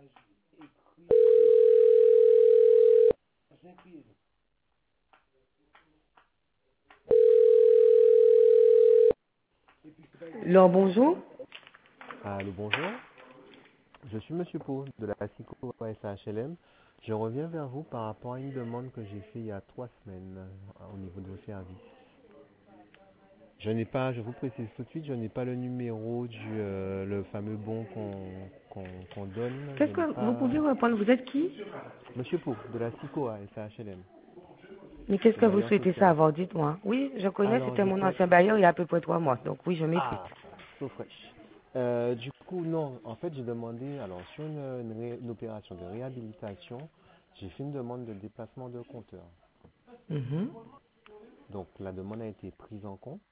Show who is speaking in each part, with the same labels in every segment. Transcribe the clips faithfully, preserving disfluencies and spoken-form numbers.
Speaker 1: Alors, bonjour.
Speaker 2: Allô, bonjour. Je suis Monsieur Pau de la SICO S H L M. Je reviens vers vous par rapport à une demande que j'ai faite il y a trois semaines euh, au niveau de vos services. Je n'ai pas, je vous précise tout de suite, je n'ai pas le numéro du euh, le fameux bon qu'on qu'on qu'on donne. Je
Speaker 1: Qu'est-ce
Speaker 2: n'ai
Speaker 1: que vous
Speaker 2: pas
Speaker 1: pouvez répondre? Vous êtes qui?
Speaker 2: Monsieur Pau de la SICO S H L M,
Speaker 1: Mais qu'est-ce
Speaker 2: le
Speaker 1: que vous
Speaker 2: bailleur
Speaker 1: souhaitez
Speaker 2: social.
Speaker 1: savoir? Dites-moi. Oui, je connais,
Speaker 2: Alors,
Speaker 1: c'était
Speaker 2: je
Speaker 1: mon
Speaker 2: souhaite.
Speaker 1: ancien bailleur il y a à peu près trois mois. Donc oui, je m'écoute.
Speaker 2: Ah, so fresh. Euh, du coup, non. En fait, j'ai demandé, alors, sur une, une ré- une opération de réhabilitation, j'ai fait une demande de déplacement de compteur.
Speaker 1: Mhm.
Speaker 2: Donc, la demande a été prise en compte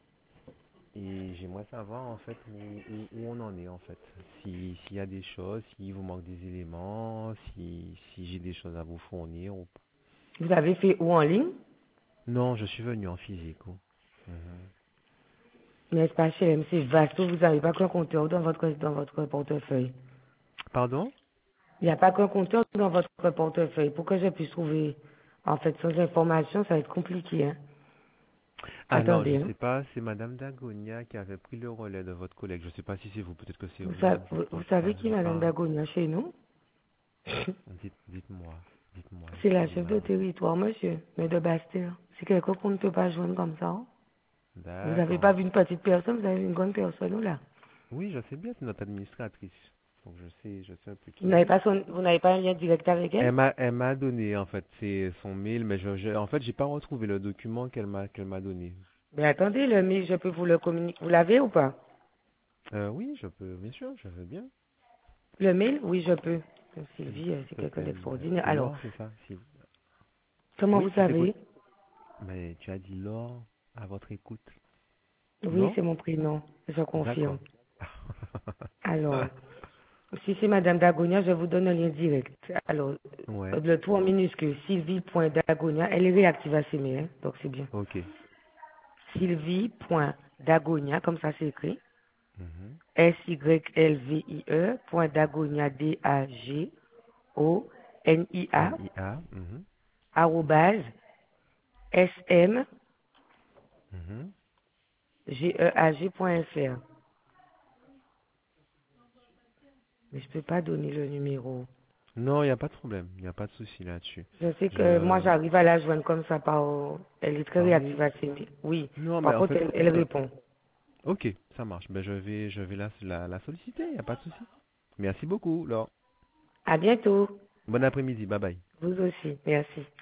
Speaker 2: et j'aimerais savoir, en fait, où, où- où on en est, en fait. Si, s'il y a des choses, s'il vous manque des éléments, si, si j'ai des choses à vous fournir ou pas.
Speaker 1: Vous avez fait où en ligne?
Speaker 2: Non, je suis venu en physique. Oh. Mhm.
Speaker 1: Mais c'est pas chez M C vaste, vous n'avez pas qu'un compteur dans votre, dans votre portefeuille.
Speaker 2: Pardon?
Speaker 1: Il n'y a pas qu'un compteur dans votre portefeuille. Pour que je puisse trouver, en fait, sans information, ça va être compliqué, hein.
Speaker 2: Ah non, je
Speaker 1: Attendez, hein.
Speaker 2: sais pas, c'est Madame Dagonia qui avait pris le relais de votre collègue. Je sais pas si c'est vous, peut-être que c'est
Speaker 1: Vous,
Speaker 2: vous,
Speaker 1: sa-
Speaker 2: je
Speaker 1: vous, vous
Speaker 2: pense
Speaker 1: savez
Speaker 2: pas.
Speaker 1: qui,
Speaker 2: J'ai
Speaker 1: Madame
Speaker 2: pas.
Speaker 1: Dagonia, chez nous?
Speaker 2: Dites, dites-moi, dites-moi,
Speaker 1: C'est la chef de
Speaker 2: excusez-moi.
Speaker 1: territoire, monsieur, mais de Bastille. C'est quelqu'un qu'on ne peut pas joindre comme ça, hein. Vous n'avez pas
Speaker 2: D'accord.
Speaker 1: vu une petite personne, vous avez vu une grande personne, là.
Speaker 2: Oui, je sais bien, c'est notre administratrice. Donc je sais, je sais un peu
Speaker 1: Vous
Speaker 2: qui
Speaker 1: n'avez
Speaker 2: elle est.
Speaker 1: pas son, vous n'avez pas un lien direct avec elle?
Speaker 2: Elle m'a, elle m'a donné en fait c'est son mail, mais je, je- en fait j'ai pas retrouvé le document qu'elle m'a, qu'elle m'a donné.
Speaker 1: Mais attendez, le mail, je peux vous le communiquer. Vous l'avez ou pas?
Speaker 2: Euh, oui, je peux, bien sûr, je veux bien.
Speaker 1: Le mail? Oui, je peux.
Speaker 2: S'il
Speaker 1: Sylvie, euh, c'est
Speaker 2: te
Speaker 1: quelqu'un
Speaker 2: plaît, euh,
Speaker 1: d'extraordinaire.
Speaker 2: c'est
Speaker 1: Alors,
Speaker 2: Laure, c'est ça? Si-
Speaker 1: comment
Speaker 2: Oui,
Speaker 1: vous
Speaker 2: je t'écoute.
Speaker 1: savez?
Speaker 2: Mais tu as dit Laure à votre écoute,
Speaker 1: Oui,
Speaker 2: non?
Speaker 1: c'est mon prénom. Je confirme.
Speaker 2: D'accord.
Speaker 1: Alors, si c'est Madame Dagonia, je vous donne un lien direct. Alors,
Speaker 2: Ouais,
Speaker 1: le tout en minuscule, sylvie.dagonia, elle est réactive à ses mails, hein, donc c'est bien.
Speaker 2: ok.
Speaker 1: Sylvie.dagonia, comme ça c'est écrit.
Speaker 2: Mhm.
Speaker 1: S-Y-L-V-I-E, point Dagonia, D-A-G-O-N-I-A,
Speaker 2: N I A. Mhm.
Speaker 1: arrobase,
Speaker 2: Mhm.
Speaker 1: S-M-G-E-A-G.fr. Mais je peux pas donner le numéro.
Speaker 2: Non, il n'y a pas de problème, il n'y a pas de souci là-dessus.
Speaker 1: Je sais que moi
Speaker 2: Je...
Speaker 1: j'arrive à la joindre comme ça par... Elle est très
Speaker 2: Par
Speaker 1: réactive
Speaker 2: mail?
Speaker 1: à ses mails. Oui.
Speaker 2: Non, mais
Speaker 1: Par
Speaker 2: en
Speaker 1: contre,
Speaker 2: fait,
Speaker 1: elle, elle
Speaker 2: euh,
Speaker 1: répond.
Speaker 2: ok, ça marche. Ben, je vais, je vais la, la, la solliciter, il n'y a pas de souci. Merci beaucoup, Laure.
Speaker 1: À bientôt.
Speaker 2: Bon après-midi, bye bye.
Speaker 1: Vous aussi. Merci.